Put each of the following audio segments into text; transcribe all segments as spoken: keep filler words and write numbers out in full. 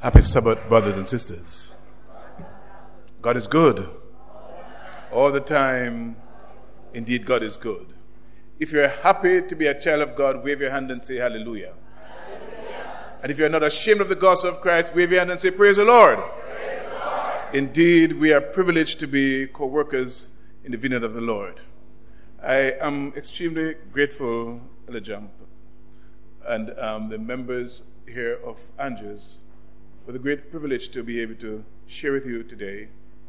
Happy Sabbath, brothers and sisters. God is good. All the time, indeed, God is good. If you're happy to be a child of God, wave your hand and say hallelujah. Hallelujah. And if you're not ashamed of the gospel of Christ, wave your hand and say praise the Lord. Praise the Lord. Indeed, we are privileged to be co-workers in the vineyard of the Lord. I am extremely grateful, Elder Jump, and um, the members here of Andrews for the great privilege to be able to share with you today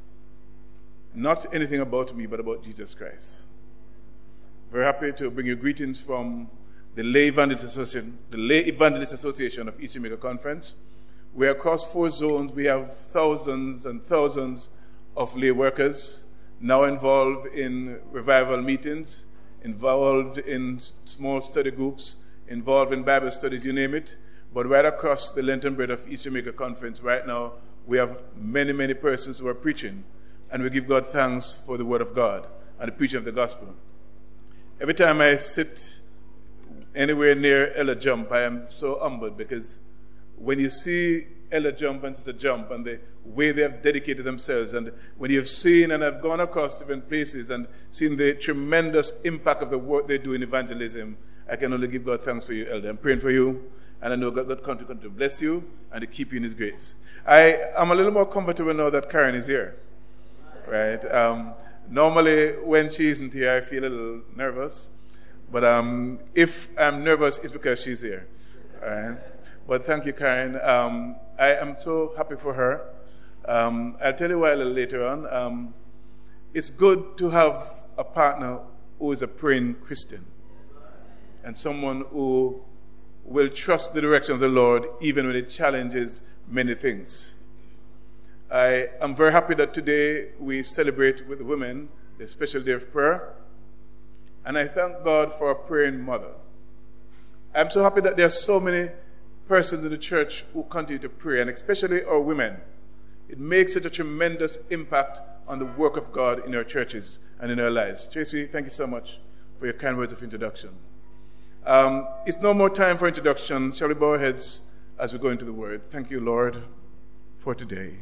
not anything about me, but about Jesus Christ. Very happy to bring you greetings from the Lay Evangelist Association, the Lay Evangelist Association of East Jamaica Conference. We're across four zones. We have thousands and thousands of lay workers now involved in revival meetings, involved in small study groups, involved in Bible studies, you name it. But right across the length and breadth of East Jamaica Conference right now, we have many, many persons who are preaching. And we give God thanks for the word of God and the preaching of the gospel. Every time I sit anywhere near Ella Jump, I am so humbled because when you see Ella Jump and Sister Jump and the way they have dedicated themselves, and when you have seen and have gone across different places and seen the tremendous impact of the work they do in evangelism, I can only give God thanks for you, Elder. I'm praying for you. And I know God will continue to bless you and to keep you in His grace. I am a little more comfortable now that Karen is here. Right? Um, normally, when she isn't here, I feel a little nervous. But um, if I'm nervous, it's because she's here. All right? But thank you, Karen. Um, I am so happy for her. Um, I'll tell you why a little later on. Um, it's good to have a partner who is a praying Christian and someone who will trust the direction of the Lord even when it challenges many things. I am very happy that today we celebrate with the women the special day of prayer. And I thank God for a praying mother. I'm so happy that there are so many persons in the church who continue to pray, and especially our women. It makes such a tremendous impact on the work of God in our churches and in our lives. Tracy, thank you so much for your kind words of introduction. Um, it's no more time for introduction. Shall we bow our heads as we go into the word? Thank you, Lord, for today.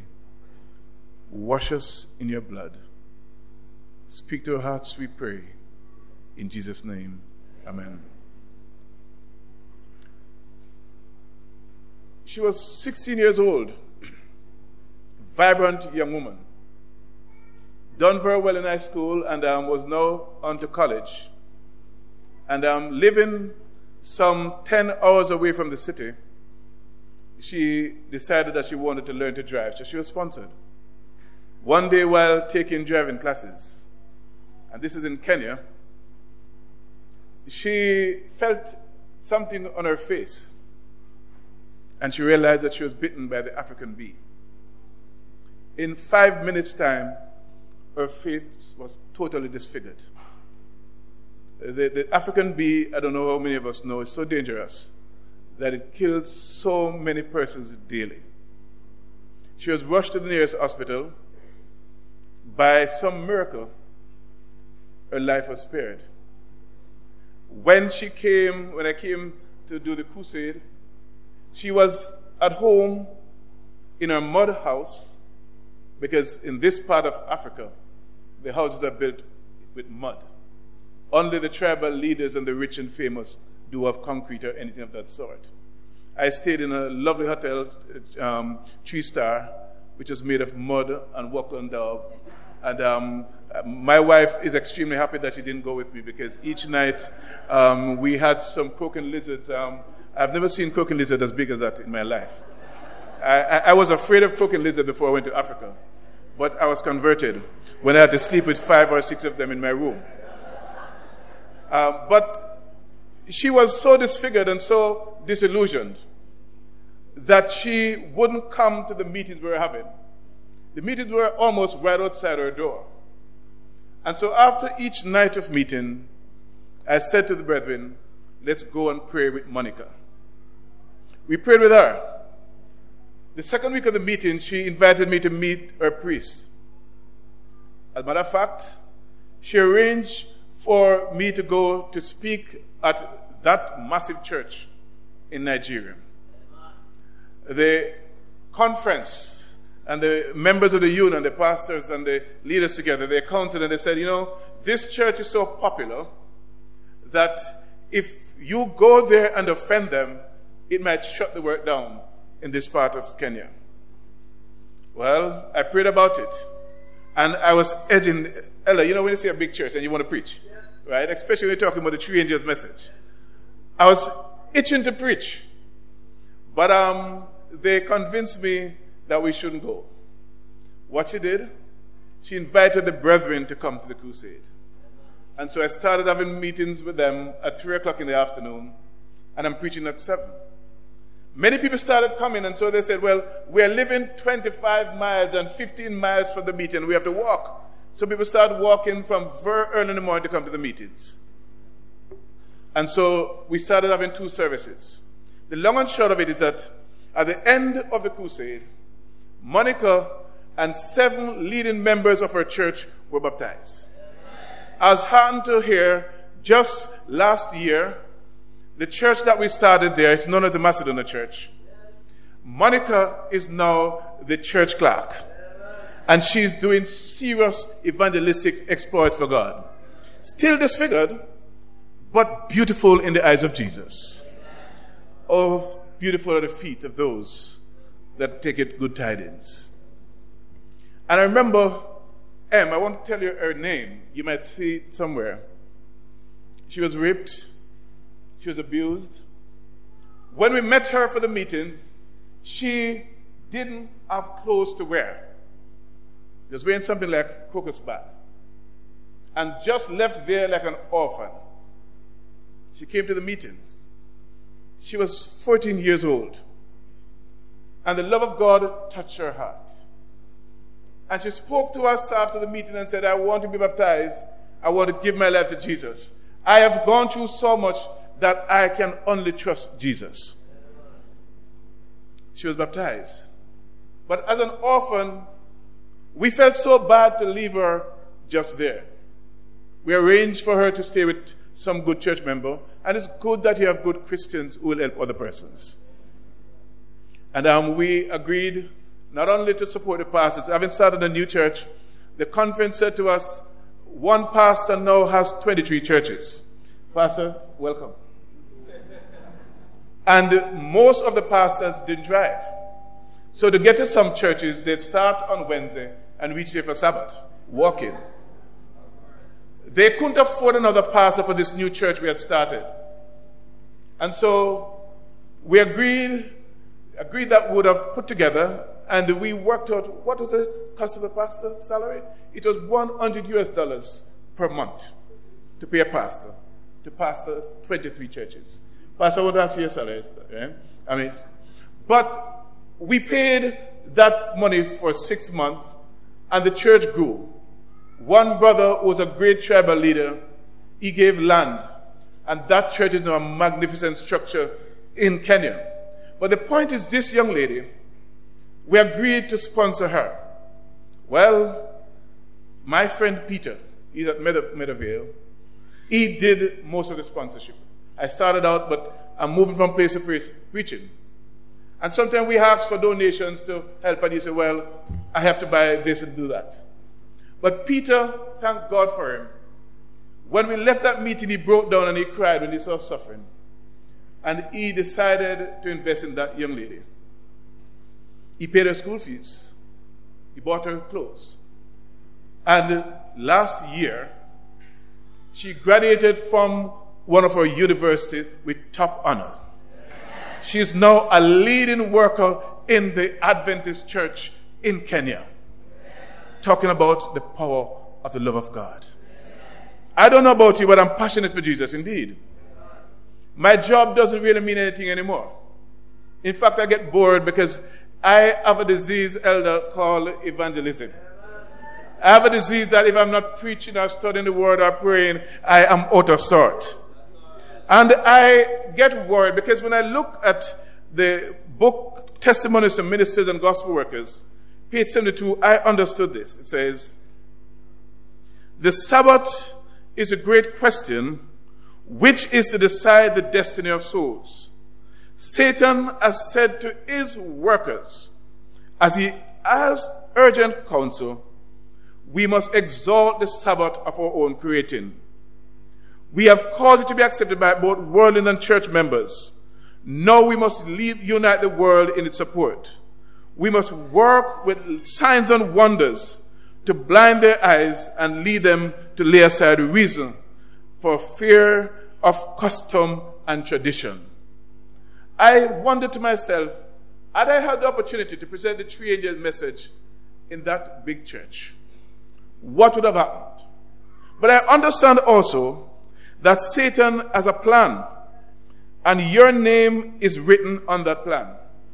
Wash us in your blood. Speak to our hearts, we pray. In Jesus' name, amen. She was sixteen years old, vibrant young woman, done very well in high school and um, was now on to college. And um, living some ten hours away from the city, she decided that she wanted to learn to drive. So she was sponsored. One day while taking driving classes, and this is in Kenya, she felt something on her face. And she realized that she was bitten by the African bee. In five minutes' time, her face was totally disfigured. The, the African bee, I don't know how many of us know, is so dangerous that it kills so many persons daily. She was rushed to the nearest hospital. By some miracle, her life was spared. When she came, when I came to do the crusade, she was at home in her mud house, because in this part of Africa, the houses are built with mud. Only the tribal leaders and the rich and famous do have concrete or anything of that sort. I stayed in a lovely hotel, um, Three Star, which was made of mud and Walkland Dove. And um, my wife is extremely happy that she didn't go with me, because each night um, we had some croaking lizards. Um, I've never seen croaking lizard as big as that in my life. I, I, I was afraid of croaking lizard before I went to Africa, but I was converted when I had to sleep with five or six of them in my room. Uh, but she was so disfigured and so disillusioned that she wouldn't come to the meetings we were having. The meetings were almost right outside her door. And so after each night of meeting, I said to the brethren, let's go and pray with Monica. We prayed with her. The second week of the meeting, she invited me to meet her priest. As a matter of fact, she arranged for me to go to speak at that massive church in Nigeria. The conference, and the members of the union, the pastors and the leaders together, they counted and they said, you know, this church is so popular that if you go there and offend them, it might shut the work down in this part of Kenya. Well, I prayed about it. And I was edging, Ella, you know when you see a big church and you want to preach, right? Especially when you're talking about the three angels message. I was itching to preach. But um, they convinced me that we shouldn't go. What she did, she invited the brethren to come to the crusade. And so I started having meetings with them at three o'clock in the afternoon, and I'm preaching at seven. Many people started coming, and so they said, well, we're living twenty-five miles and fifteen miles from the meeting. We have to walk. So people started walking from very early in the morning to come to the meetings. And so we started having two services. The long and short of it is that at the end of the crusade, Monica and seven leading members of her church were baptized. I was heartened to hear just last year, the church that we started there is known as the Macedonia Church. Monica is now the church clerk. And she's doing serious evangelistic exploits for God. Still disfigured, but beautiful in the eyes of Jesus. Oh, beautiful are the feet of those that take it good tidings. And I remember, Em, I won't tell you her name. You might see it somewhere. She was raped. She was abused. When we met her for the meetings, she didn't have clothes to wear. She was wearing something like crocus bat. And just left there like an orphan. She came to the meetings. She was fourteen years old. And the love of God touched her heart. And she spoke to us after the meeting and said, I want to be baptized. I want to give my life to Jesus. I have gone through so much that I can only trust Jesus. She was baptized. But as an orphan, we felt so bad to leave her just there. We arranged for her to stay with some good church member, and it's good that you have good Christians who will help other persons. And um, we agreed not only to support the pastors. Having started a new church, the conference said to us, one pastor now has twenty-three churches. Pastor, welcome. And most of the pastors didn't drive. So to get to some churches, they'd start on Wednesday and reach there for Sabbath, walking. They couldn't afford another pastor for this new church we had started. And so we agreed, agreed that we would have put together, and we worked out what was the cost of a pastor's salary. It was one hundred U S dollars per month to pay a pastor, to pastor twenty-three churches. Pastor, I would ask you your salary. Eh? I mean, but we paid that money for six months, and the church grew. One brother who was a great tribal leader, he gave land, and that church is now a magnificent structure in Kenya. But the point is, this young lady, we agreed to sponsor her. Well, my friend Peter, he's at Meadowvale, he did most of the sponsorship. I started out, but I'm moving from place to place preaching. And sometimes we ask for donations to help, and he said, well, I have to buy this and do that. But Peter, thank God for him. When we left that meeting, he broke down and he cried when he saw suffering. And he decided to invest in that young lady. He paid her school fees. He bought her clothes. And last year, she graduated from one of our universities with top honors. She is now a leading worker in the Adventist church in Kenya. Talking about the power of the love of God. I don't know about you, but I'm passionate for Jesus indeed. My job doesn't really mean anything anymore. In fact, I get bored because I have a disease, elder, called evangelism. I have a disease that if I'm not preaching or studying the word or praying, I am out of sort. And I get worried because when I look at the book Testimonies to Ministers and Gospel Workers, page seventy-two, I understood this. It says, the Sabbath is a great question, which is to decide the destiny of souls. Satan has said to his workers, As he has urgent counsel, we must exalt the Sabbath of our own creating. We have caused it to be accepted by both worldly and church members. Now we must lead, unite the world in its support. We must work with signs and wonders to blind their eyes and lead them to lay aside reason for fear of custom and tradition. I wonder to myself, had I had the opportunity to present the three angels message in that big church, what would have happened? But I understand also that Satan has a plan, and your name is written on that plan.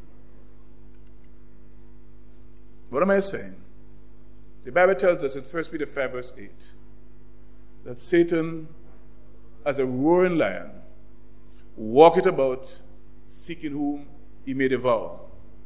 What am I saying? The Bible tells us in First Peter five verse eight that Satan, as a roaring lion, walketh about, seeking whom he may devour.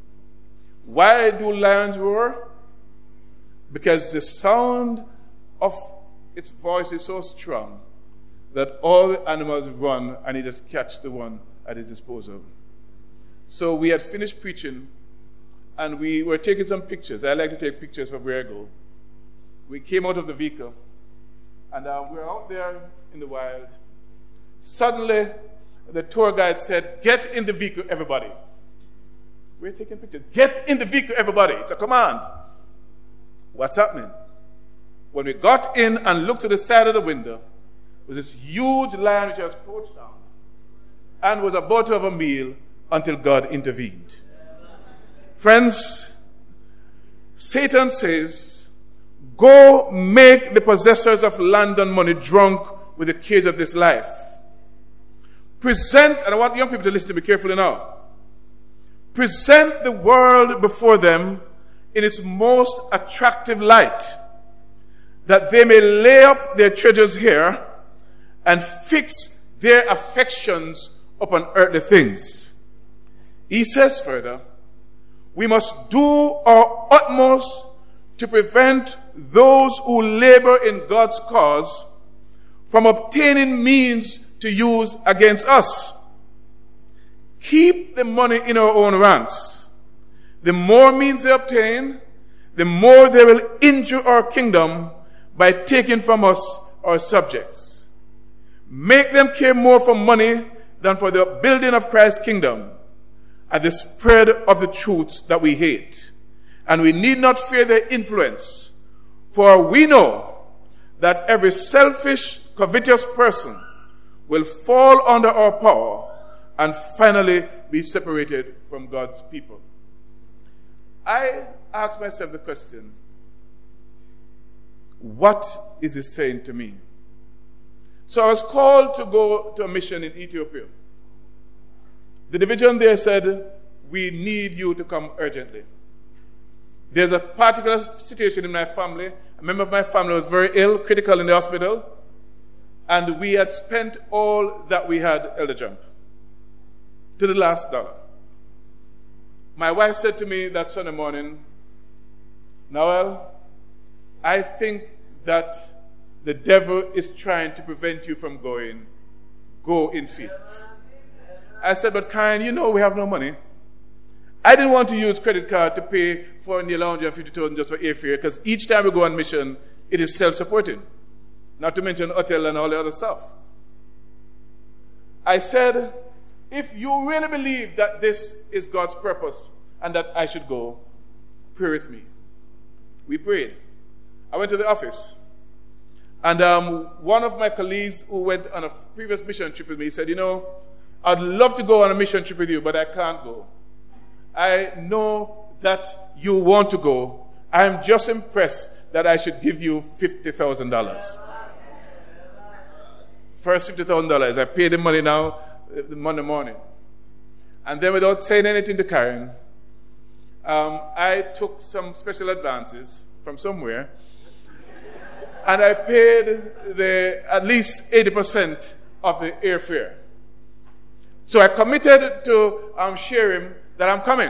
Why do lions roar? Because the sound of its voice is so strong that all the animals run and he just catch the one at his disposal. So we had finished preaching and we were taking some pictures. I like to take pictures from where I go. We came out of the vehicle and uh, we were out there in the wild. Suddenly, the tour guide said, "Get in the vehicle, everybody." We're taking pictures. Get in the vehicle, everybody. It's a command. What's happening? When we got in and looked to the side of the window, was this huge lion which was crouched down and was about to have a meal until God intervened. Friends, Satan says, go make the possessors of land and money drunk with the cares of this life. Present, and I want young people to listen to me carefully now. Present the world before them in its most attractive light, that they may lay up their treasures here and fix their affections upon earthly things. He says further, we must do our utmost to prevent those who labor in God's cause from obtaining means to use against us. Keep the money in our own ranks. The more means they obtain, the more they will injure our kingdom by taking from us our subjects. Make them care more for money than for the building of Christ's kingdom and the spread of the truths that we hate. And we need not fear their influence, for we know that every selfish, covetous person will fall under our power and finally be separated from God's people. I ask myself the question, what is this saying to me? So I was called to go to a mission in Ethiopia. The division there said, we need you to come urgently. There's a particular situation in my family. A member of my family was very ill, critical in the hospital, and we had spent all that we had, Elder Jump, to the last dollar. My wife said to me that Sunday morning, Noel, I think that the devil is trying to prevent you from going. Go in faith. I said, but Karen, you know we have no money. I didn't want to use credit card to pay for nearly one hundred fifty thousand dollars just for airfare, because each time we go on mission, it is self-supporting. Not to mention hotel and all the other stuff. I said, if you really believe that this is God's purpose and that I should go, pray with me. We prayed. I went to the office. And um, one of my colleagues who went on a previous mission trip with me said, you know, I'd love to go on a mission trip with you, but I can't go. I know that you want to go. I am just impressed that I should give you fifty thousand dollars. First fifty thousand dollars. I pay the money now, the Monday morning. And then without saying anything to Karen, um, I took some special advances from somewhere, and I paid the at least eighty percent of the airfare. So I committed to um, share him that I'm coming.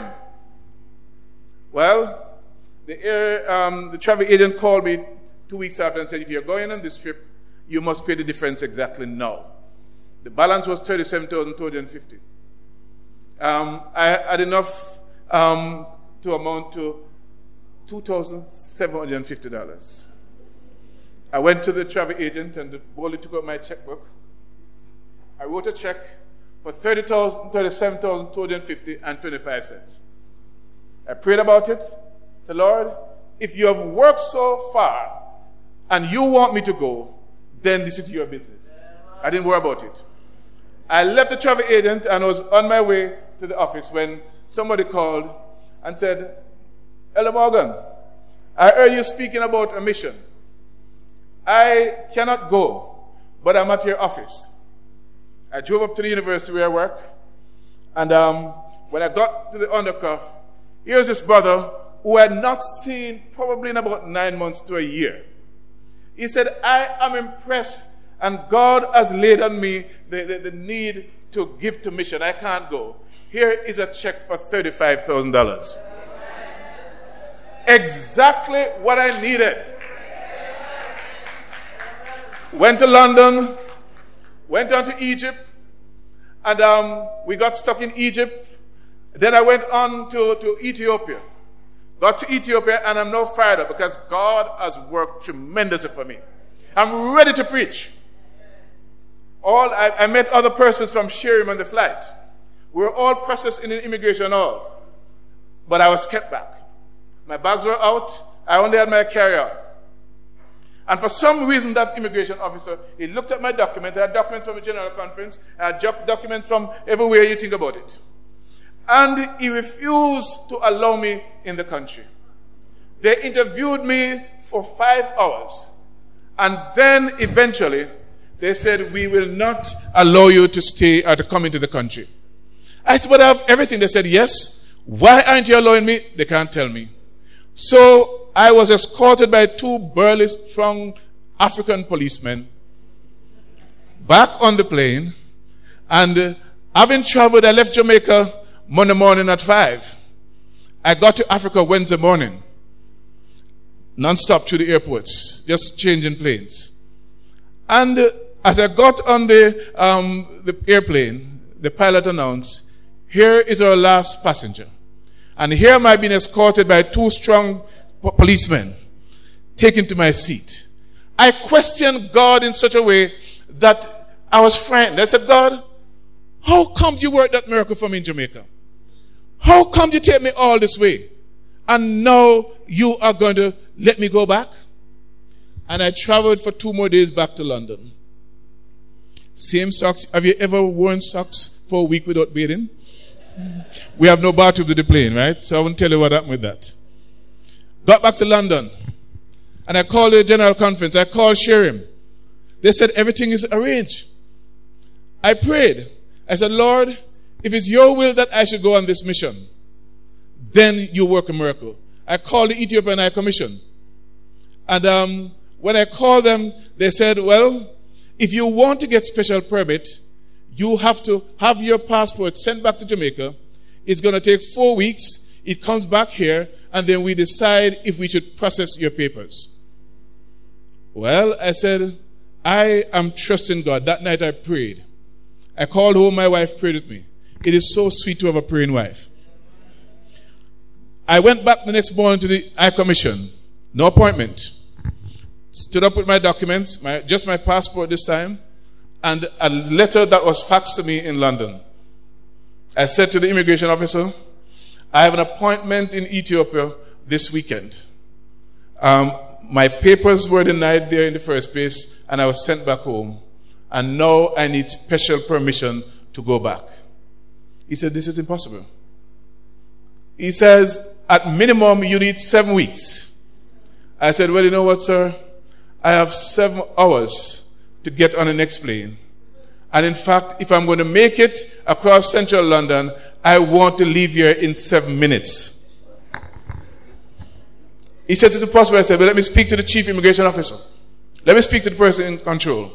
Well, the, air, um, the travel agent called me two weeks after and said, if you're going on this trip, you must pay the difference exactly now. The balance was thirty-seven thousand two hundred fifty dollars. Um, I had enough um, to amount to two thousand seven hundred fifty dollars. I went to the travel agent and boldly took out my checkbook. I wrote a check for thirty-seven thousand two hundred fifty dollars and twenty-five cents. I prayed about it. Said, Lord, if you have worked so far and you want me to go, then this is your business. I didn't worry about it. I left the travel agent and was on my way to the office when somebody called and said, Elder Morgan, I heard you speaking about a mission. I cannot go, but I'm at your office. I drove up to the university where I work, and um, when I got to the undercroft, here's this brother who I had not seen probably in about nine months to a year. He said, I am impressed, and God has laid on me the, the, the need to give to mission. I can't go. Here is a check for thirty-five thousand dollars. Exactly what I needed. Went to London, went down to Egypt, and um, we got stuck in Egypt. Then I went on to, to Ethiopia. Got to Ethiopia, and I'm now fired up because God has worked tremendously for me. I'm ready to preach. All I, I met other persons from Sherim on the flight. We were all processed in an immigration hall, but I was kept back. My bags were out. I only had my carry-on. And for some reason, that immigration officer, he looked at my document. I had documents from the General Conference. I had documents from everywhere you think about it. And he refused to allow me in the country. They interviewed me for five hours. And then eventually, they said, we will not allow you to stay or to come into the country. I said, but I have everything. They said, yes. Why aren't you allowing me? They can't tell me. So I was escorted by two burly, strong African policemen back on the plane. And uh, having traveled, I left Jamaica Monday morning at five. I got to Africa Wednesday morning. Non-stop to the airports, just changing planes. And uh, as I got on the, um, the airplane, the pilot announced, here is our last passenger. And here am I being escorted by two strong po- policemen, taken to my seat. I questioned God in such a way that I was frightened. I said, God, how come you work that miracle for me in Jamaica? How come you take me all this way? And now you are going to let me go back? And I traveled for two more days back to London. Same socks. Have you ever worn socks for a week without bathing? We have no bathroom to the plane, right? So I won't tell you what happened with that. Got back to London. And I called the General Conference. I called Sherim. They said everything is arranged. I prayed. I said, Lord, if it's your will that I should go on this mission, then you work a miracle. I called the Ethiopian High Commission. And um, when I called them, they said, well, if you want to get special permit, you have to have your passport sent back to Jamaica. It's going to take four weeks. It comes back here, and then we decide if we should process your papers. Well, I said, I am trusting God. That night I prayed. I called home, my wife prayed with me. It is so sweet to have a praying wife. I went back the next morning to the High Commission. No appointment. Stood up with my documents, my, just my passport this time, and a letter that was faxed to me in London. I said to the immigration officer, I have an appointment in Ethiopia this weekend. Um, my papers were denied there in the first place, and I was sent back home. And now I need special permission to go back. He said, this is impossible. He says, at minimum, you need seven weeks. I said, well, you know what, sir? I have seven hours to get on the next plane. And in fact, if I'm going to make it across central London, I want to leave here in seven minutes. He said, it's impossible. I said, well, let me speak to the chief immigration officer. Let me speak to the person in control.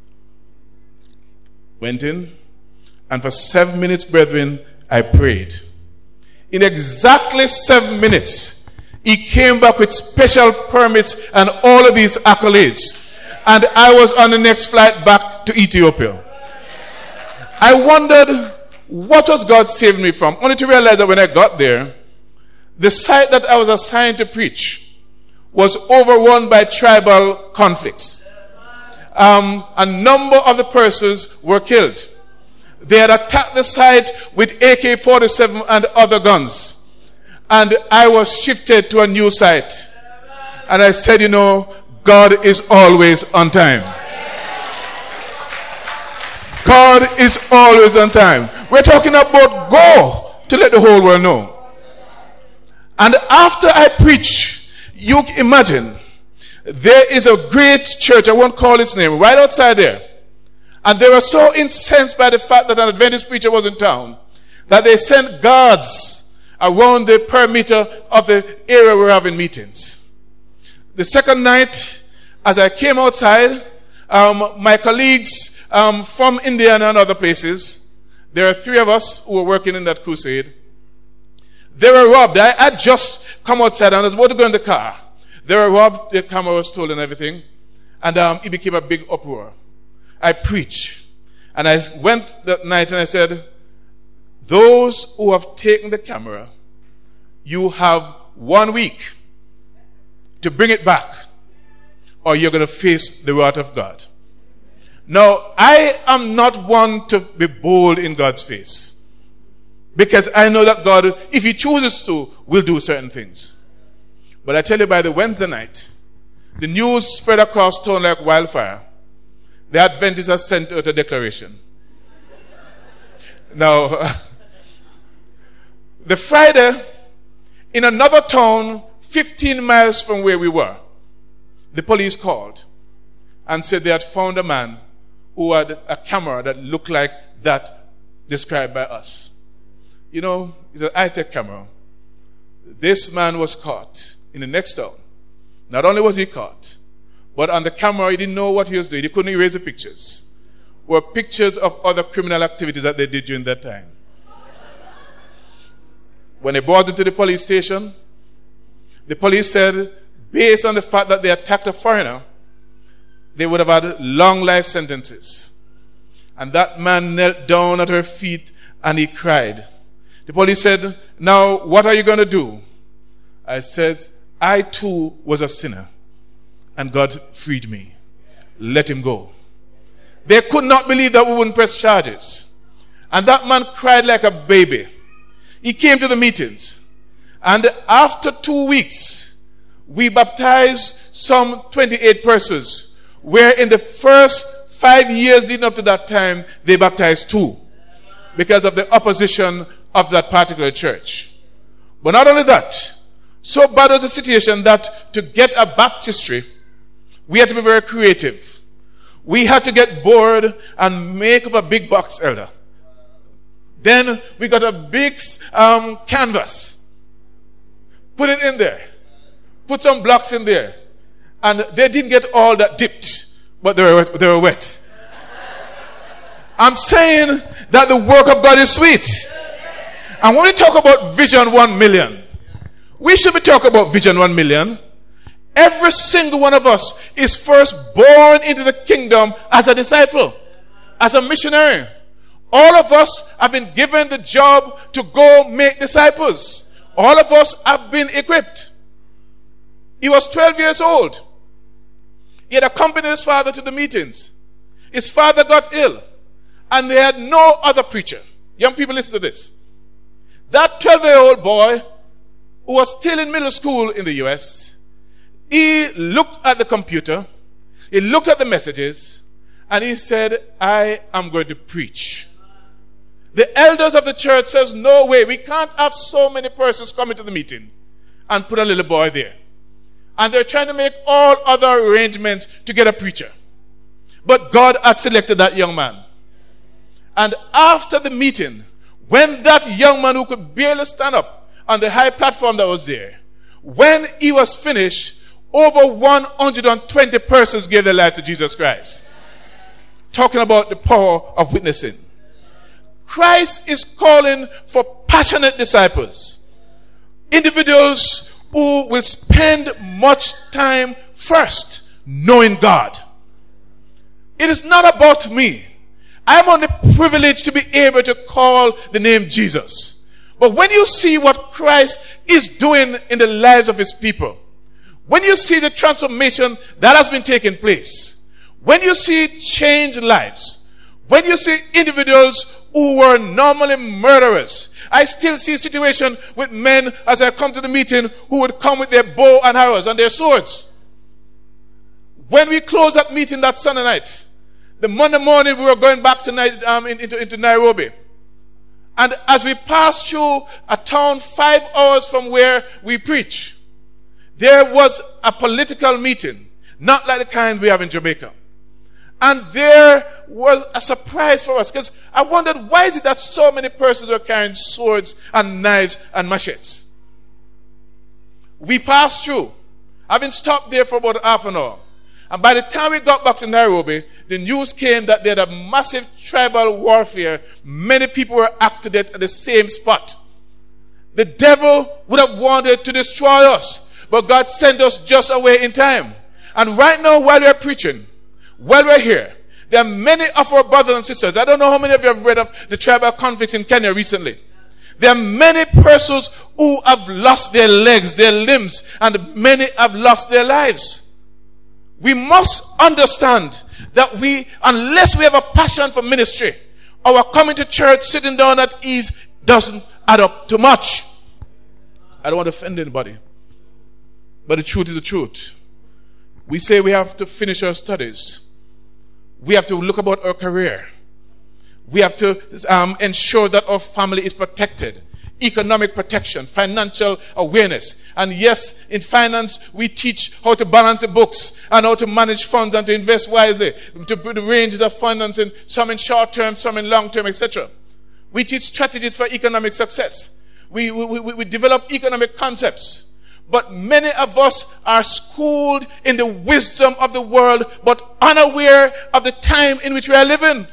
Went in, and for seven minutes, brethren, I prayed. In exactly seven minutes, he came back with special permits and all of these accolades. And I was on the next flight back to Ethiopia. I wondered, what was God saving me from? Only to realize that when I got there, the site that I was assigned to preach was overrun by tribal conflicts. Um, a number of the persons were killed. They had attacked the site with A K forty-seven and other guns. And I was shifted to a new site. And I said, you know, God is always on time. God is always on time. We're talking about go to let the whole world know. And after I preach, you imagine, there is a great church, I won't call its name, right outside there. And they were so incensed by the fact that an Adventist preacher was in town that they sent guards around the perimeter of the area we were having meetings. The second night, as I came outside, um, my colleagues um, from Indiana and other places, there are three of us who were working in that crusade. They were robbed. I had just come outside and I was about to go in the car. They were robbed, their camera was stolen and everything. And um, it became a big uproar. I preached. And I went that night and I said, those who have taken the camera, you have one week to bring it back, or you're going to face the wrath of God. Now, I am not one to be bold in God's face, because I know that God, if He chooses to, will do certain things. But I tell you, by the Wednesday night, the news spread across town like wildfire. The Adventists have sent out a declaration. Now, the Friday, in another town, fifteen miles from where we were, the police called and said they had found a man who had a camera that looked like that described by us. You know, it's an high-tech camera. This man was caught in the next town. Not only was he caught, but on the camera he didn't know what he was doing. He couldn't erase the pictures. Were pictures of other criminal activities that they did during that time. When they brought him to the police station, the police said, based on the fact that they attacked a foreigner, they would have had long life sentences. And that man knelt down at her feet and he cried. The police said, now what are you going to do? I said, I too was a sinner and God freed me. Let him go. They could not believe that we wouldn't press charges. And that man cried like a baby. He came to the meetings. And after two weeks, we baptized some twenty-eight persons, where in the first five years leading up to that time, they baptized two because of the opposition of that particular church. But not only that, so bad was the situation that to get a baptistry, we had to be very creative. We had to get bored and make up a big box elder. Then we got a big um, canvas. Put it in there. Put some blocks in there. And they didn't get all that dipped, but they were, they were wet. I'm saying that the work of God is sweet. And when we talk about Vision one million, we should be talking about Vision one million. Every single one of us is first born into the kingdom as a disciple, as a missionary. All of us have been given the job to go make disciples. All of us have been equipped. He was twelve years old. He had accompanied his father to the meetings. His father got ill, and they had no other preacher. Young people, listen to this. That twelve-year-old boy, who was still in middle school in the U S, he looked at the computer, he looked at the messages, and he said, I am going to preach. The elders of the church says, no way, we can't have so many persons coming to the meeting and put a little boy there. And they're trying to make all other arrangements to get a preacher. But God had selected that young man. And after the meeting, when that young man who could barely stand up on the high platform that was there, when he was finished, over one hundred twenty persons gave their lives to Jesus Christ. Talking about the power of witnessing. Christ is calling for passionate disciples. Individuals who will spend much time first knowing God. It is not about me. I'm only privileged to be able to call the name Jesus. But when you see what Christ is doing in the lives of his people, when you see the transformation that has been taking place, when you see changed lives, when you see individuals who were normally murderers, I still see a situation with men as I come to the meeting who would come with their bow and arrows and their swords. When we closed that meeting that Sunday night, the Monday morning we were going back to, um, into, into Nairobi. And as we passed through a town five hours from where we preach, there was a political meeting, not like the kind we have in Jamaica. And there was a surprise for us, because I wondered, why is it that so many persons were carrying swords and knives and machetes? We passed through, having stopped there for about half an hour. And by the time we got back to Nairobi, the news came that there had a massive tribal warfare. Many people were acted at the same spot. The devil would have wanted to destroy us, but God sent us just away in time. And right now, while we're preaching, while we're here, there are many of our brothers and sisters. I don't know how many of you have read of the tribal conflicts in Kenya recently. There are many persons who have lost their legs, their limbs, and many have lost their lives. We must understand that we, unless we have a passion for ministry, our coming to church, sitting down at ease, doesn't add up to much. I don't want to offend anybody, but the truth is the truth. We say we have to finish our studies. We have to look about our career. We have to um, ensure that our family is protected. Economic protection, financial awareness. And yes, in finance, we teach how to balance the books and how to manage funds and to invest wisely, to put the ranges of financing, some in short term, some in long term, et cetera. We teach strategies for economic success. We, we, we, we develop economic concepts. But many of us are schooled in the wisdom of the world, but unaware of the time in which we are living.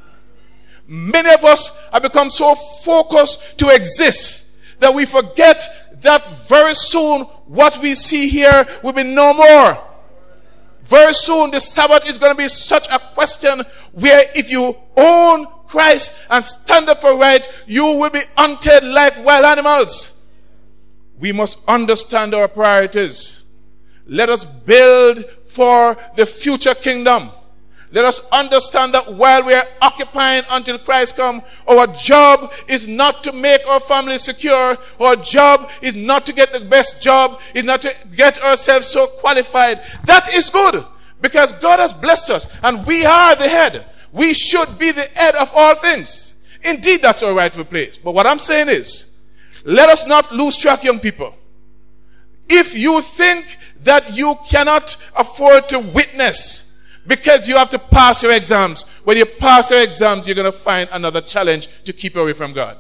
Many of us have become so focused to exist that we forget that very soon what we see here will be no more. Very soon the Sabbath is going to be such a question where if you own Christ and stand up for right, you will be hunted like wild animals. We must understand our priorities. Let us build for the future kingdom. Let us understand that while we are occupying until Christ comes, our job is not to make our family secure. Our job is not to get the best job, is not to get ourselves so qualified. That is good, because God has blessed us and we are the head. We should be the head of all things. Indeed, that's our rightful place. But what I'm saying is, let us not lose track, young people. If you think that you cannot afford to witness because you have to pass your exams, when you pass your exams, you're going to find another challenge to keep you away from God.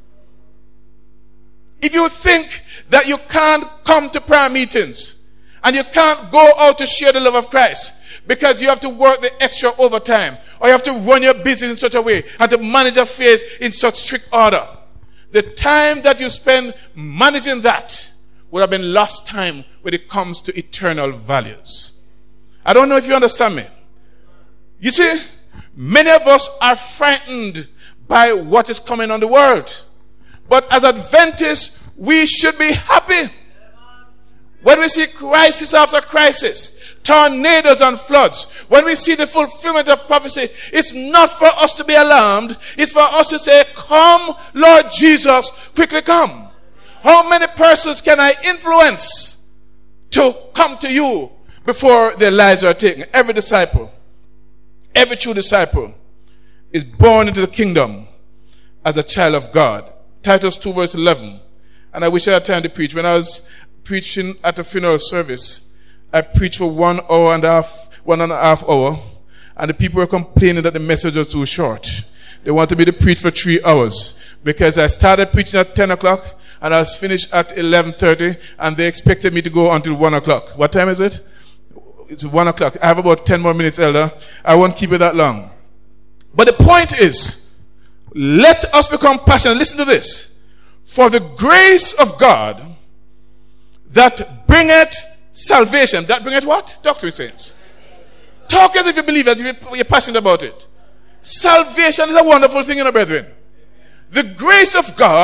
If you think that you can't come to prayer meetings and you can't go out to share the love of Christ because you have to work the extra overtime, or you have to run your business in such a way and to manage affairs in such strict order, the time that you spend managing that would have been lost time when it comes to eternal values. I don't know if you understand me. You see, many of us are frightened by what is coming on the world. But as Adventists, we should be happy. When we see crisis after crisis, tornadoes and floods, when we see the fulfillment of prophecy, it's not for us to be alarmed. It's for us to say, come, Lord Jesus, quickly come. How many persons can I influence to come to you before their lives are taken? Every disciple, every true disciple is born into the kingdom as a child of God. Titus two verse eleven. And I wish I had time to preach. When I was preaching at a funeral service, I preached for one hour and a half, one and a half hour, and the people were complaining that the message was too short. They wanted me to preach for three hours because I started preaching at ten o'clock and I was finished at eleven thirty, and they expected me to go until one o'clock. What time is it? It's one o'clock. I have about ten more minutes, Elder. I won't keep it that long. But the point is, let us become passionate. Listen to this. For the grace of God that bringeth salvation. That bringeth what? Talk to me, saints. Talk as if you believe, as if you're passionate about it. Salvation is a wonderful thing, you know, brethren. The grace of God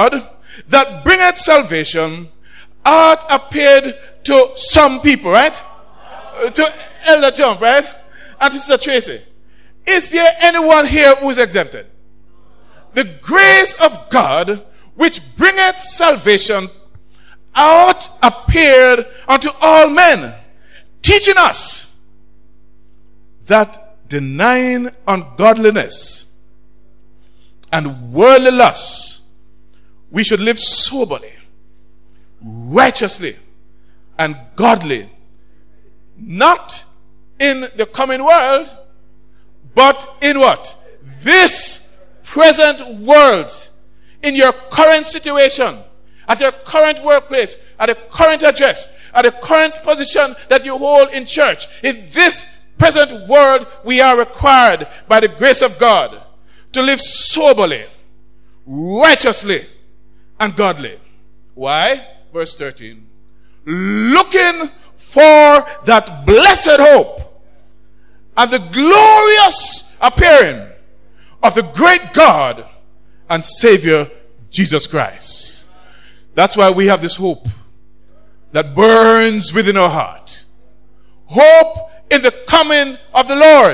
that bringeth salvation art appeared to some people, right? Uh, to Elder John, right? And Sister Tracy. Is there anyone here who is exempted? The grace of God, which bringeth salvation out, appeared unto all men, teaching us that denying ungodliness and worldly lusts, we should live soberly, righteously, and godly, not in the coming world, but in what? This present world. In your current situation, at your current workplace, at the current address, at the current position that you hold in church. In this present world, we are required by the grace of God to live soberly, righteously, and godly. Why? Verse thirteen. Looking for that blessed hope and the glorious appearing of the great God and Savior Jesus Christ. That's why we have this hope that burns within our heart. Hope in the coming of the Lord.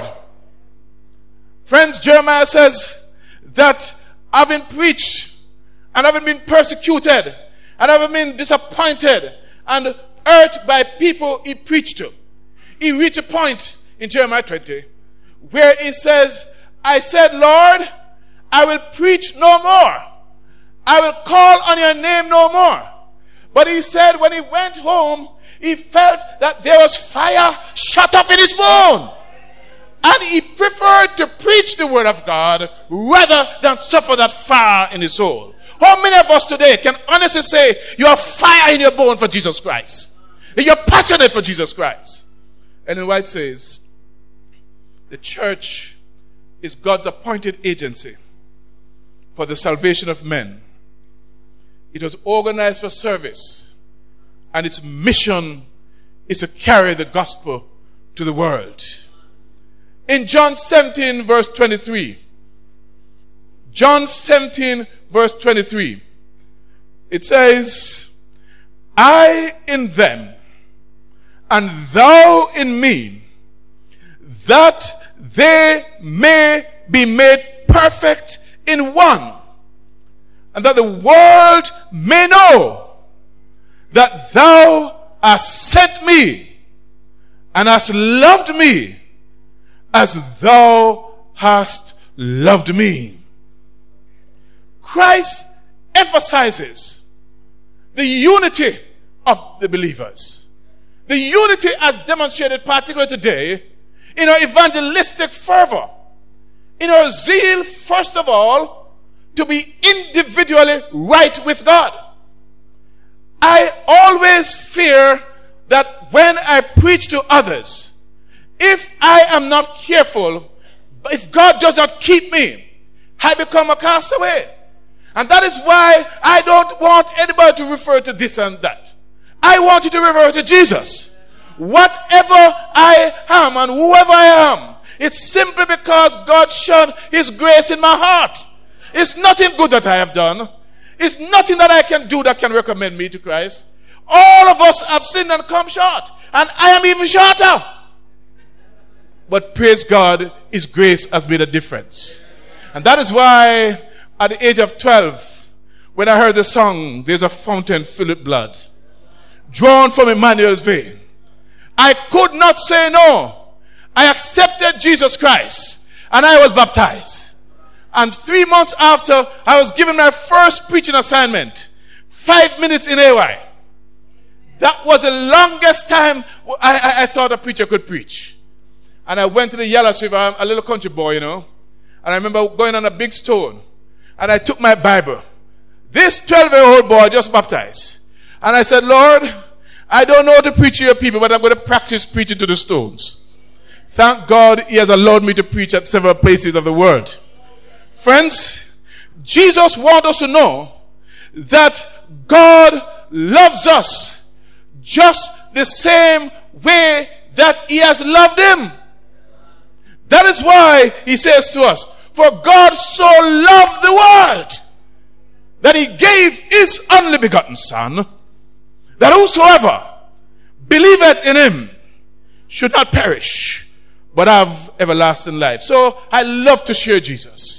Friends, Jeremiah says that having preached and having been persecuted and having been disappointed and hurt by people he preached to, he reached a point in Jeremiah twenty where he says, I said, Lord, I will preach no more. I will call on your name no more. But he said when he went home, he felt that there was fire shut up in his bone. And he preferred to preach the word of God rather than suffer that fire in his soul. How many of us today can honestly say you have fire in your bone for Jesus Christ? That you're passionate for Jesus Christ? And then White says, the church is God's appointed agency for the salvation of men. It was organized for service, and its mission is to carry the gospel to the world. In John seventeen verse twenty-three, John seventeen verse twenty-three, it says, I in them, and thou in me, that they may be made perfect in one, and that the world may know that thou hast sent me and hast loved me as thou hast loved me. Christ emphasizes the unity of the believers. The unity as demonstrated particularly today in our evangelistic fervor, in our zeal, first of all, to be individually right with God. I always fear that when I preach to others, if I am not careful, if God does not keep me, I become a castaway. And that is why I don't want anybody to refer to this and that. I want you to refer to Jesus. Whatever I am and whoever I am, it's simply because God shone His grace in my heart. It's nothing good that I have done. It's nothing that I can do that can recommend me to Christ. All of us have sinned and come short. And I am even shorter. But praise God, His grace has made a difference. And that is why at the age of twelve, when I heard the song, There's a Fountain Filled with Blood, drawn from Emmanuel's vein, I could not say no. I accepted Jesus Christ and I was baptized. And three months after, I was given my first preaching assignment. Five minutes in A Y. That was the longest time I, I, I thought a preacher could preach. And I went to the Yellow River. I'm a little country boy, you know. And I remember going on a big stone. And I took my Bible. This twelve-year-old boy just baptized. And I said, Lord, I don't know how to preach to your people, but I'm going to practice preaching to the stones. Thank God He has allowed me to preach at several places of the world. Friends, Jesus wants us to know that God loves us just the same way that He has loved Him. That is why He says to us, for God so loved the world that he gave his only begotten Son, that whosoever believeth in him should not perish, but have everlasting life. So I love to share Jesus.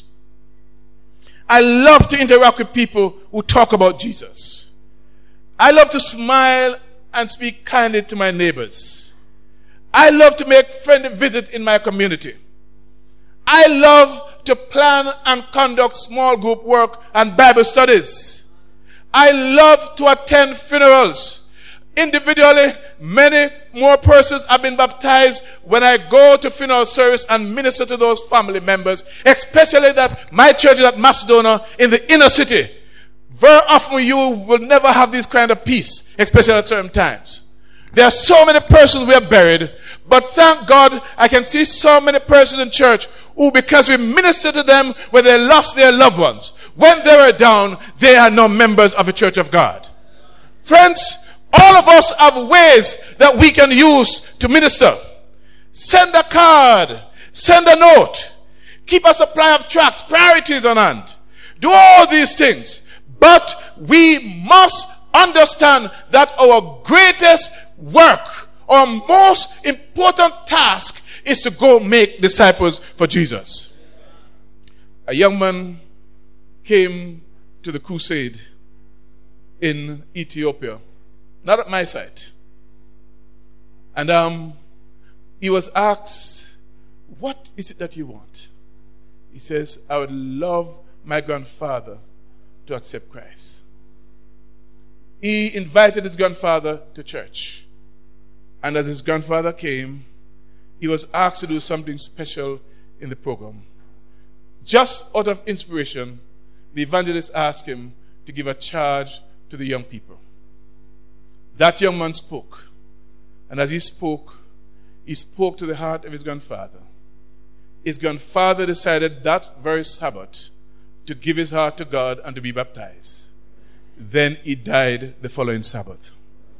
I love to interact with people who talk about Jesus. I love to smile and speak kindly to my neighbors. I love to make friendly visits in my community. I love to plan and conduct small group work and Bible studies. I love to attend funerals. Individually, many more persons have been baptized when I go to funeral service and minister to those family members, especially that my church is at Macedonia in the inner city. Very often you will never have this kind of peace, especially at certain times. There are so many persons we have buried, but thank God I can see so many persons in church who, because we minister to them when they lost their loved ones, when they were down, they are now members of the church of God. Friends, all of us have ways that we can use to minister. Send a card, send a note, keep a supply of tracts, priorities on hand. Do all these things. But we must understand that our greatest work, our most important task, is to go make disciples for Jesus. A young man came to the crusade in Ethiopia, not at my site. And um, he was asked, what is it that you want? He says, I would love my grandfather to accept Christ. He invited his grandfather to church. And as his grandfather came, he was asked to do something special in the program. Just out of inspiration, the evangelist asked him to give a charge to the young people. That young man spoke. And as he spoke, he spoke to the heart of his grandfather. His grandfather decided that very Sabbath to give his heart to God and to be baptized. Then he died the following Sabbath.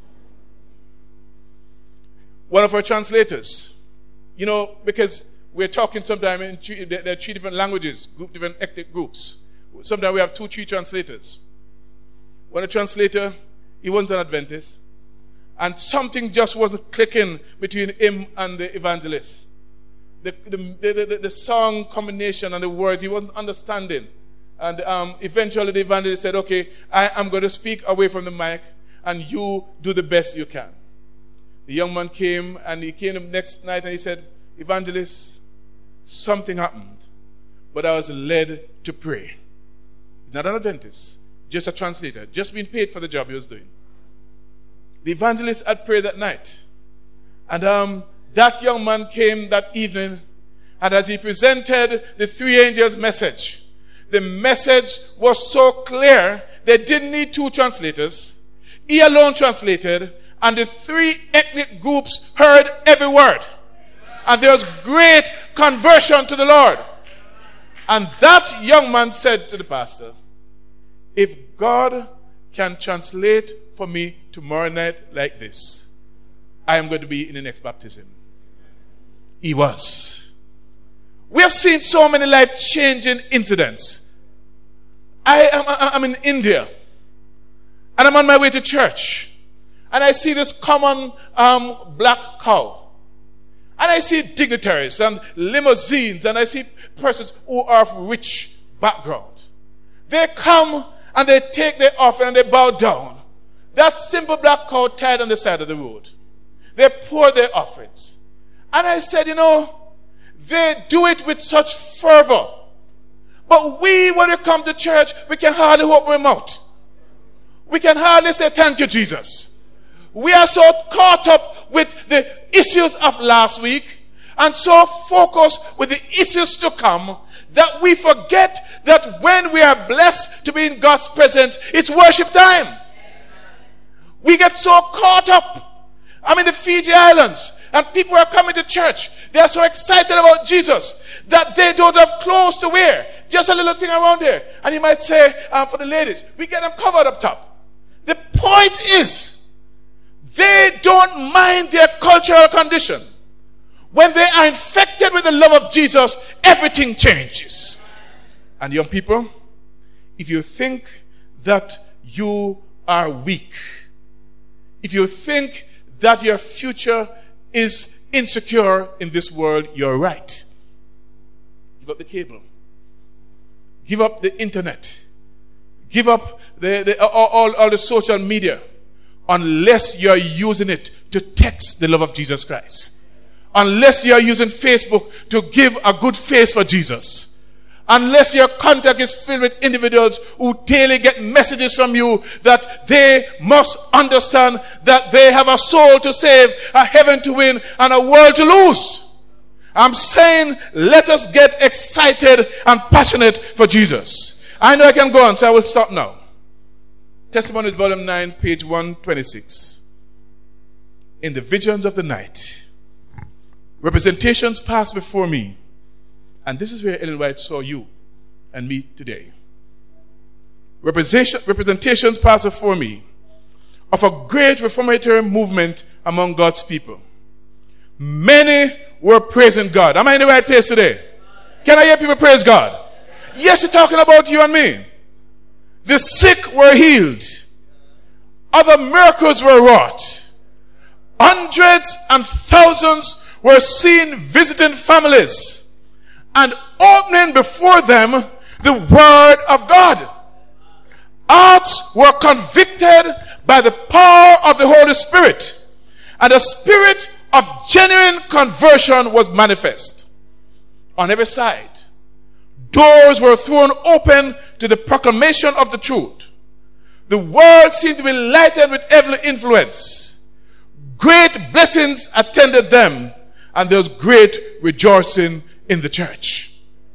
One of our translators, you know, because we're talking sometimes in three, there are three different languages, group, different ethnic groups. Sometimes we have two, three translators. One a translator, he wasn't an Adventist, and something just wasn't clicking between him and the evangelist. The, the, the, the, the song combination and the words, he wasn't understanding. And um, eventually the evangelist said, okay, I am going to speak away from the mic, and you do the best you can. The young man came, and he came the next night, and he said, evangelist, something happened, but I was led to pray. Not an Adventist, just a translator, just being paid for the job he was doing. The evangelist had prayed that night. And um, that young man came that evening, and as he presented the three angels' message, the message was so clear, they didn't need two translators. He alone translated, and the three ethnic groups heard every word. And there was great conversion to the Lord. And that young man said to the pastor, if God can translate for me tomorrow night like this, I am going to be in the next baptism. He was. We have seen so many life-changing incidents. I am I'm in India, and I'm on my way to church, and I see this common um, black cow, and I see dignitaries and limousines, and I see persons who are of rich background. They come and they take their offering and they bow down. That simple black cow tied on the side of the road. They pour their offerings. And I said, you know, they do it with such fervor. But we, when we come to church, we can hardly open our mouth. We can hardly say, thank you, Jesus. We are so caught up with the issues of last week and so focused with the issues to come that we forget that when we are blessed to be in God's presence, it's worship time. We get so caught up. I'm in the Fiji Islands, and people are coming to church. They are so excited about Jesus that they don't have clothes to wear. Just a little thing around there. And you might say, um, for the ladies, we get them covered up top. The point is, they don't mind their cultural condition. When they are infected with the love of Jesus, everything changes. And young people, if you think that you are weak, if you think that your future is insecure in this world, you're right. Give up the cable. Give up the internet. Give up the, the, all, all, all the social media, unless you're using it to text the love of Jesus Christ. Unless you're using Facebook to give a good face for Jesus. Unless your contact is filled with individuals who daily get messages from you that they must understand that they have a soul to save, a heaven to win, and a world to lose. I'm saying, let us get excited and passionate for Jesus. I know I can go on, so I will stop now. Testimonies, volume nine, page one twenty-six. In the visions of the night, representations passed before me. And this is where Ellen White saw you and me today. Representation, representations passed before me of a great reformatory movement among God's people. Many were praising God. Am I in the right place today? Can I hear people praise God? Yes, you're talking about you and me. The sick were healed. Other miracles were wrought. Hundreds and thousands were seen visiting families and opening before them the Word of God. Hearts were convicted by the power of the Holy Spirit, and the spirit of genuine conversion was manifest. On every side, doors were thrown open to the proclamation of the truth. The world seemed to be lighted with heavenly influence. Great blessings attended them, and there was great rejoicing in the church.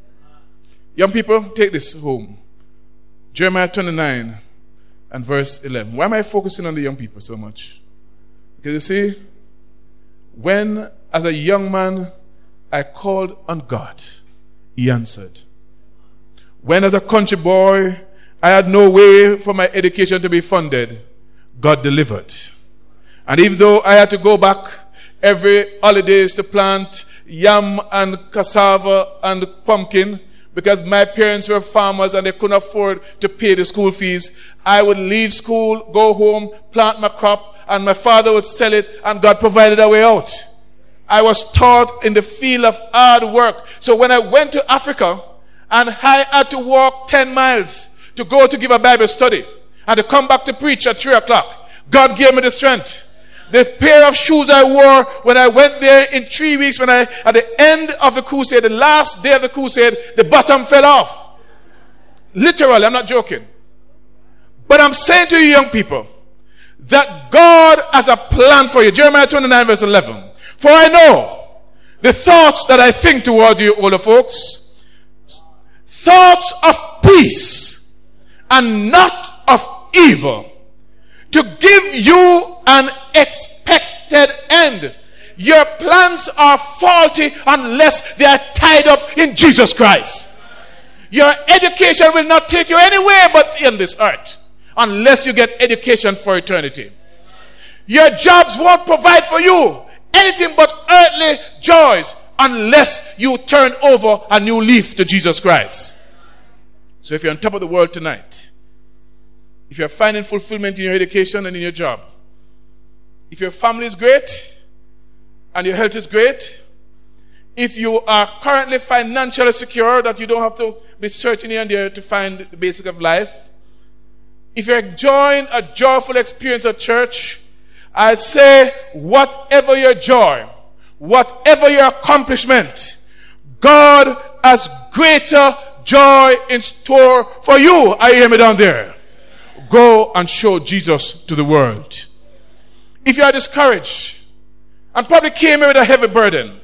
Young people, take this home. Jeremiah twenty-nine and verse eleven. Why am I focusing on the young people so much? Because you see, when as a young man I called on God, He answered. When as a country boy I had no way for my education to be funded, God delivered. And even though I had to go back every holidays to plant yam and cassava and pumpkin because my parents were farmers and they couldn't afford to pay the school fees, I would leave school, go home, plant my crop, and my father would sell it, and God provided a way out. I was taught in the field of hard work. So when I went to Africa and I had to walk ten miles to go to give a Bible study and to come back to preach at three o'clock, God gave me the strength. The pair of shoes I wore when I went there in three weeks, when I, at the end of the crusade, the last day of the crusade, the bottom fell off. Literally, I'm not joking. But I'm saying to you young people, that God has a plan for you. Jeremiah twenty-nine verse eleven. For I know the thoughts that I think toward you, older folks, thoughts of peace and not of evil, to give you an expected end. Your plans are faulty unless they are tied up in Jesus Christ. Your education will not take you anywhere but in this earth unless you get education for eternity. Your jobs won't provide for you anything but earthly joys unless you turn over a new leaf to Jesus Christ. So if you're on top of the world tonight, if you're finding fulfillment in your education and in your job, if your family is great and your health is great, if you are currently financially secure that you don't have to be searching here and there to find the basic of life, if you're enjoying a joyful experience at church, I'd say whatever your joy, whatever your accomplishment, God has greater joy in store for you. Are you hearing me down there? Go and show Jesus to the world. If you are discouraged and probably came here with a heavy burden,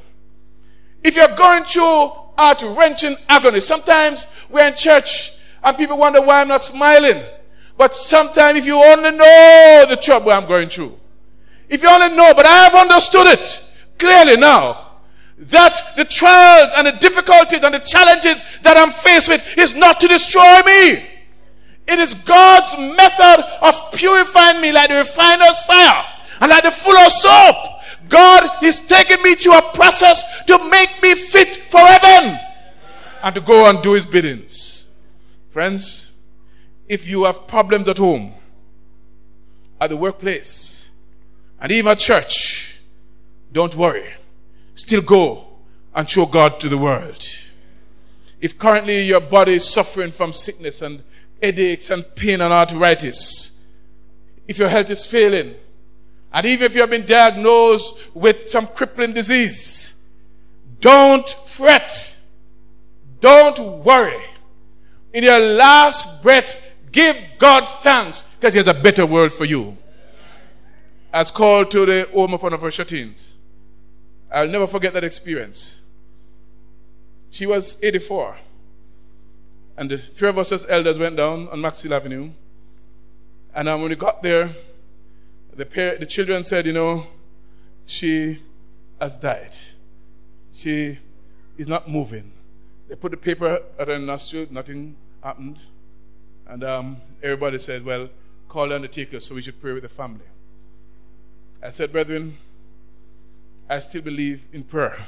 if you're going through heart-wrenching agony, sometimes we're in church and people wonder why I'm not smiling. But sometimes if you only know the trouble I'm going through, if you only know, but I have understood it clearly now, that the trials and the difficulties and the challenges that I'm faced with is not to destroy me. It is God's method of purifying me like the refiner's fire and like the fuller's soap. God is taking me through a process to make me fit for heaven and to go and do His biddings. Friends, if you have problems at home, at the workplace, and even at church, don't worry. Still go and show God to the world. If currently your body is suffering from sickness and headaches and pain and arthritis, if your health is failing, and even if you have been diagnosed with some crippling disease, don't fret. Don't worry. In your last breath, give God thanks because He has a better world for you. As called to the home of one of her shut-ins. I'll never forget that experience. She was eighty-four. And the three of us as elders went down on Maxfield Avenue. And um, when we got there, the, par- the children said, you know, she has died. She is not moving. They put the paper at her nostril, nothing happened. And um, everybody said, well, call the undertaker so we should pray with the family. I said, brethren, I still believe in prayer.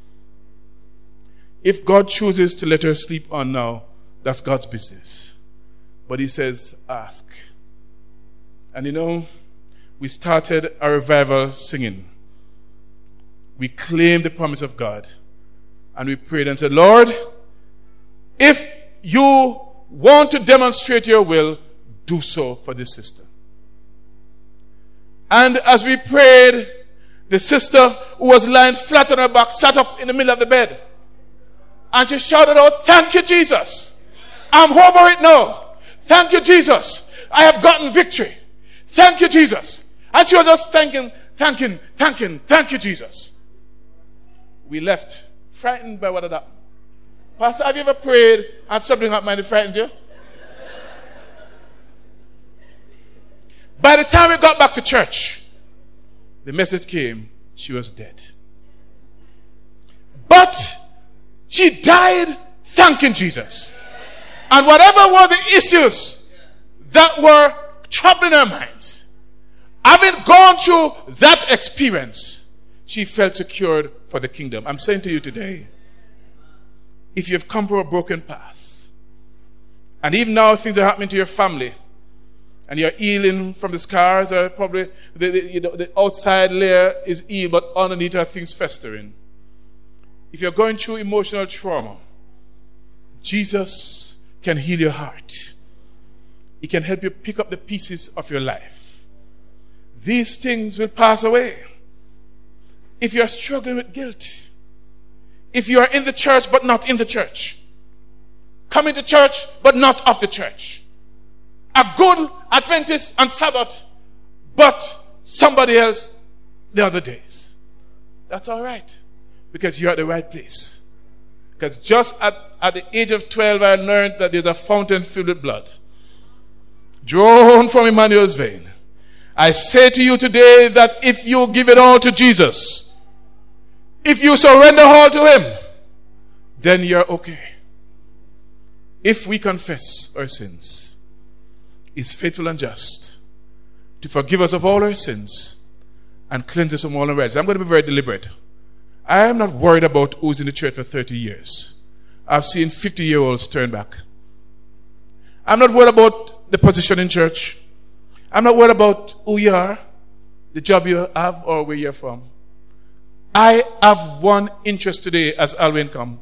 If God chooses to let her sleep on now, that's God's business. But He says, ask. And you know, we started a revival singing. We claimed the promise of God. And we prayed and said, Lord, if you want to demonstrate your will, do so for this sister. And as we prayed, the sister who was lying flat on her back sat up in the middle of the bed. And she shouted out, thank you, Jesus. I'm over it now. Thank you, Jesus. I have gotten victory. Thank you, Jesus. And she was just thanking, thanking, thanking, thank you, Jesus. We left, frightened by what had happened. Pastor, have you ever prayed and something happened and it frightened you? By the time we got back to church, the message came, she was dead. But she died thanking Jesus. And whatever were the issues that were troubling her minds, having gone through that experience, she felt secured for the kingdom. I'm saying to you today, if you've come from a broken past, and even now things are happening to your family, and you're healing from the scars, or probably the, the, you know, the outside layer is healed, but underneath are things festering. If you're going through emotional trauma, Jesus can heal your heart. He can help you pick up the pieces of your life. These things will pass away. If you're struggling with guilt, if you are in the church but not in the church, coming to church but not of the church, a good Adventist and Sabbath, but somebody else the other days, that's all right, because you're at the right place. Because just at, at the age of twelve, I learned that there's a fountain filled with blood, drawn from Emmanuel's vein. I say to you today that if you give it all to Jesus, if you surrender all to Him, then you're okay. If we confess our sins, He's faithful and just to forgive us of all our sins and cleanse us from all unrighteousness. I'm going to be very deliberate. I am not worried about who's in the church for thirty years. I've seen fifty-year-olds turn back. I'm not worried about the position in church. I'm not worried about who you are, the job you have, or where you're from. I have one interest today as Alwyn come.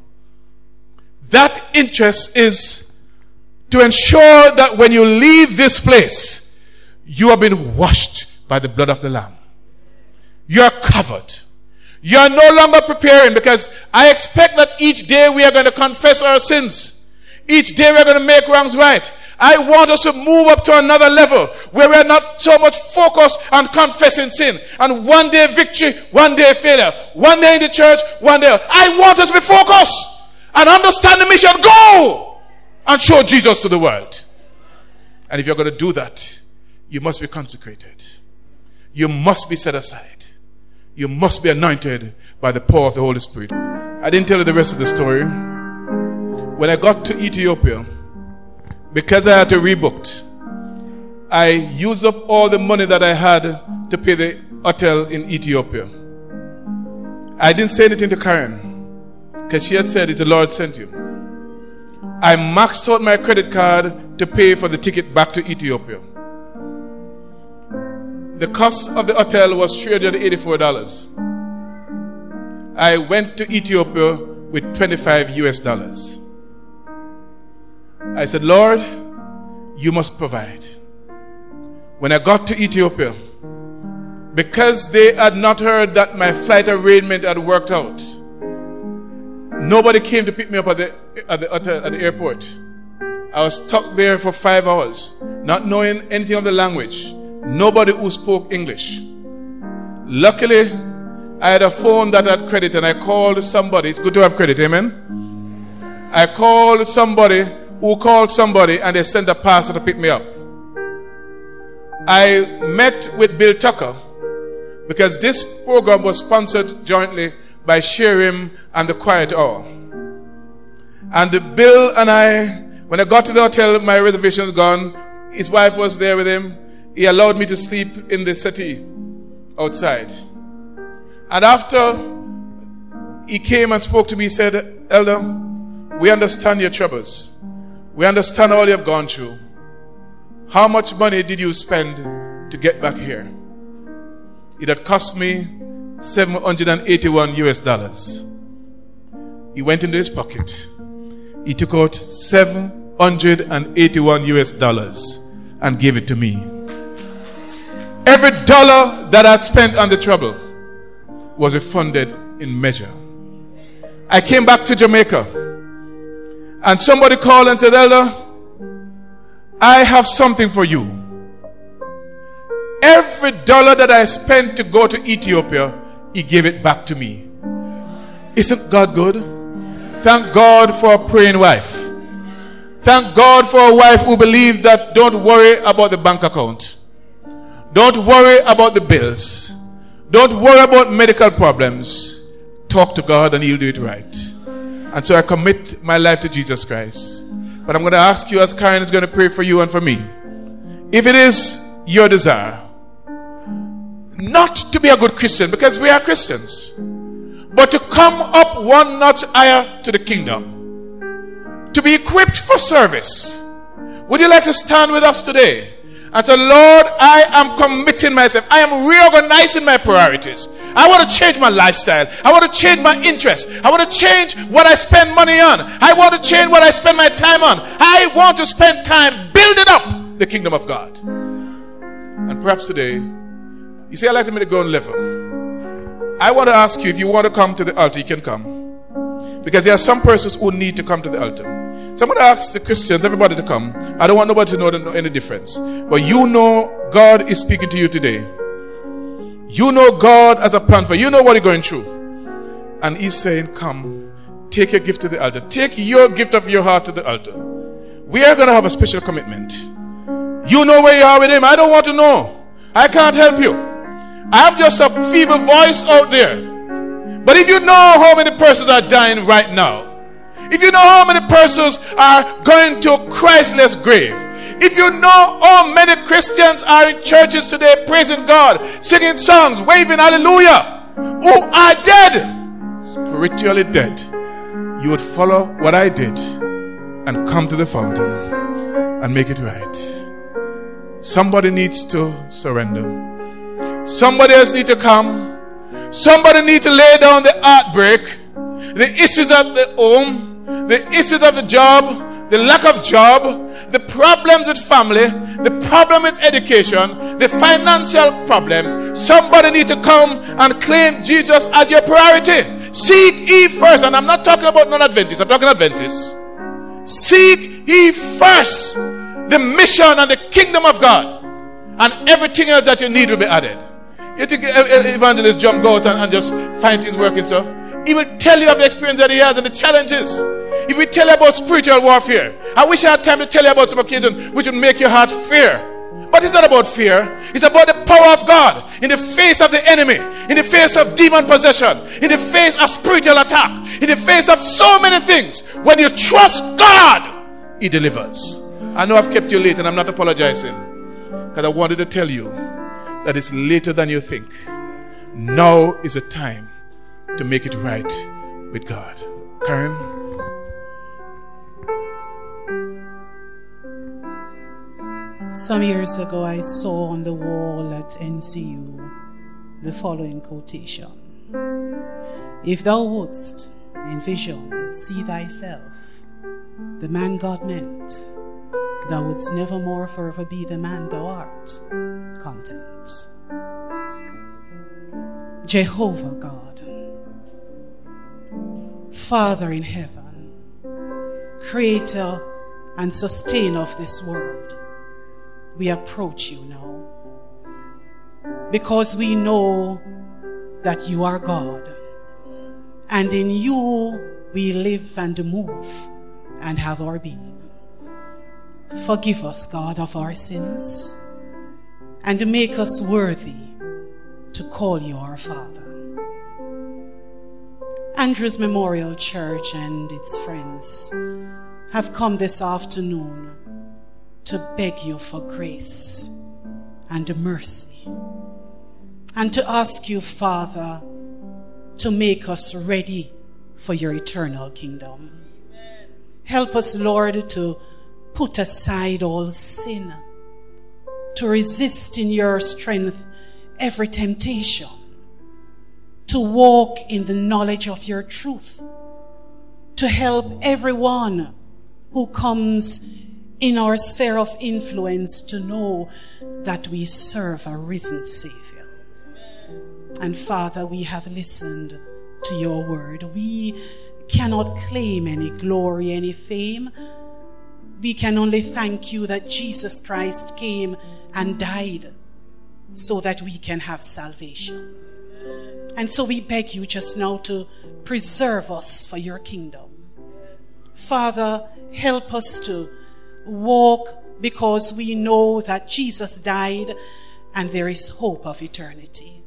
That interest is to ensure that when you leave this place, you have been washed by the blood of the Lamb. You are covered. You are no longer preparing, because I expect that each day we are going to confess our sins. Each day we are going to make wrongs right. I want us to move up to another level where we are not so much focused on confessing sin. And one day victory, one day failure. One day in the church, one day. I want us to be focused and understand the mission. Go and show Jesus to the world. And if you're going to do that, you must be consecrated. You must be set aside. You must be anointed by the power of the Holy Spirit. I didn't tell you the rest of the story. When I got to Ethiopia, because I had to rebook, I used up all the money that I had to pay the hotel in Ethiopia. I didn't say anything to Karen, because she had said, it's the Lord sent you. I maxed out my credit card to pay for the ticket back to Ethiopia. The cost of the hotel was three hundred eighty-four dollars. I went to Ethiopia with twenty-five U S dollars. I said, Lord, you must provide. When I got to Ethiopia, because they had not heard that my flight arrangement had worked out, nobody came to pick me up at the, at the, hotel, at the airport. I was stuck there for five hours, not knowing anything of the language. Nobody who spoke English. Luckily, I had a phone that had credit, and I called somebody. It's good to have credit, amen? I called somebody who called somebody, and they sent a pastor to pick me up. I met with Bill Tucker because this program was sponsored jointly by Sherim and the Quiet Hour. And Bill and I, when I got to the hotel, my reservation was gone. His wife was there with him. He allowed me to sleep in the settee outside. And after he came and spoke to me, he said, Elder, we understand your troubles. We understand all you have gone through. How much money did you spend to get back here? It had cost me seven hundred eighty-one U S dollars. He went into his pocket. He took out seven hundred eighty-one U S dollars and gave it to me. Every dollar that I'd spent on the trouble was refunded in measure. I came back to Jamaica, and somebody called and said, Elder, I have something for you. Every dollar that I spent to go to Ethiopia, he gave it back to me. Isn't God good? Thank God for a praying wife. Thank God for a wife who believes that don't worry about the bank account. Don't worry about the bills. Don't worry about medical problems. Talk to God and he'll do it right. And so I commit my life to Jesus Christ. But I'm going to ask you, as Karen is going to pray for you and for me, if it is your desire not to be a good Christian, because we are Christians, but to come up one notch higher to the kingdom, to be equipped for service, would you like to stand with us today and say, Lord, I am committing myself. I am reorganizing my priorities. I want to change my lifestyle. I want to change my interests. I want to change what I spend money on. I want to change what I spend my time on. I want to spend time building up the kingdom of God. And perhaps today, you say, I'd like to make a ground level. I want to ask you, if you want to come to the altar, you can come. Because there are some persons who need to come to the altar. So I'm going to ask the Christians, everybody to come. I don't want nobody to know, know any difference. But you know God is speaking to you today. You know God has a plan for you. You know what you're going through. And he's saying, come, take your gift to the altar. Take your gift of your heart to the altar. We are going to have a special commitment. You know where you are with him. I don't want to know. I can't help you. I am just a feeble voice out there. But if you know how many persons are dying right now, if you know how many persons are going to a Christless grave, if you know how many Christians are in churches today praising God, singing songs, waving hallelujah, who are dead, spiritually dead, you would follow what I did and come to the fountain and make it right. Somebody needs to surrender. Somebody else needs to come. Somebody needs to lay down the heartbreak, the issues at the home, the issues of the job, the lack of job, the problems with family, the problem with education, the financial problems. Somebody needs to come and claim Jesus as your priority. Seek ye first, and I'm not talking about non-Adventists, I'm talking Adventists. Seek ye first the mission and the kingdom of God, and everything else that you need will be added. You think evangelist John go out and, and just find things working, so he will tell you of the experience that he has and the challenges. He will tell you about spiritual warfare. I wish I had time to tell you about some occasions which would make your heart fear. But it's not about fear. It's about the power of God in the face of the enemy, in the face of demon possession, in the face of spiritual attack, in the face of so many things. When you trust God, he delivers. I know I've kept you late, and I'm not apologizing, because I wanted to tell you that it's later than you think. Now is the time to make it right with God. Karen? Some years ago, I saw on the wall at N C U the following quotation: "If thou wouldst in vision see thyself the man God meant, thou wouldst never more forever be the man thou art content." Jehovah God, Father in heaven, creator and sustainer of this world, we approach you now because we know that you are God, and in you we live and move and have our being. Forgive us, God, of our sins, and make us worthy to call you our Father. Andrews Memorial Church and its friends have come this afternoon to beg you for grace and mercy, and to ask you, Father, to make us ready for your eternal kingdom. Help us, Lord, to put aside all sin, to resist in your strength every temptation, to walk in the knowledge of your truth, to help everyone who comes in our sphere of influence to know that we serve a risen Savior. And Father, we have listened to your word. We cannot claim any glory, any fame. We can only thank you that Jesus Christ came and died so that we can have salvation. And so we beg you just now to preserve us for your kingdom. Father, help us to walk because we know that Jesus died and there is hope of eternity.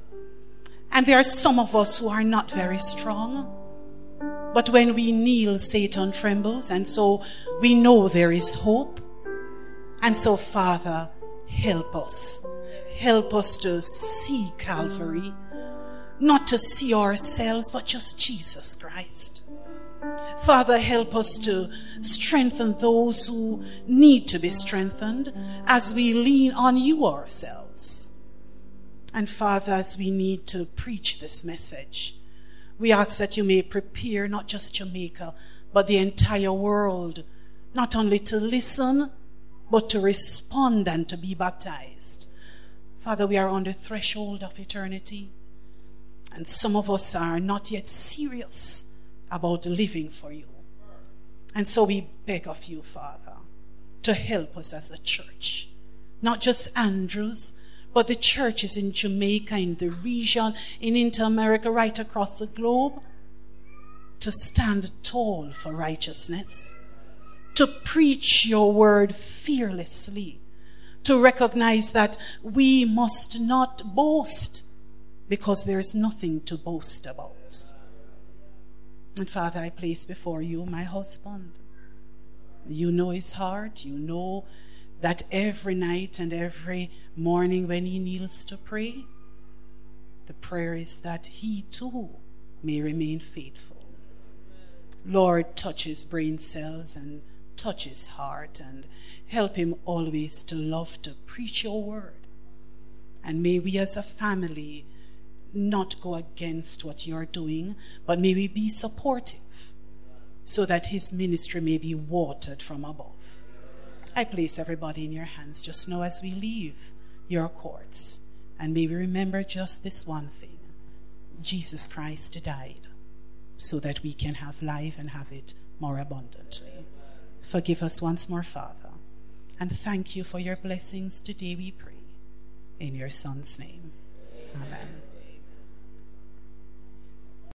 And there are some of us who are not very strong, but when we kneel, Satan trembles, and so we know there is hope. And so, Father, help us. Help us to see Calvary, not to see ourselves, but just Jesus Christ. Father, help us to strengthen those who need to be strengthened as we lean on you ourselves. And Father, as we need to preach this message, we ask that you may prepare not just Jamaica, but the entire world, not only to listen, but to respond and to be baptized. Father, we are on the threshold of eternity, and some of us are not yet serious about living for you. And so we beg of you, Father, to help us as a church, not just Andrews, but the churches in Jamaica, in the region, in Inter-America, right across the globe, to stand tall for righteousness, to preach your word fearlessly, to recognize that we must not boast because there is nothing to boast about. And Father, I place before you my husband. You know his heart. You know that every night and every morning when he kneels to pray, the prayer is that he too may remain faithful. Lord, touch his brain cells and touch his heart and help him always to love to preach your word. And may we as a family not go against what you're doing, but may we be supportive so that his ministry may be watered from above. I place everybody in your hands just now as we leave your courts. And may we remember just this one thing. Jesus Christ died so that we can have life and have it more abundantly. Forgive us once more, Father. And thank you for your blessings today, we pray. In your Son's name. Amen.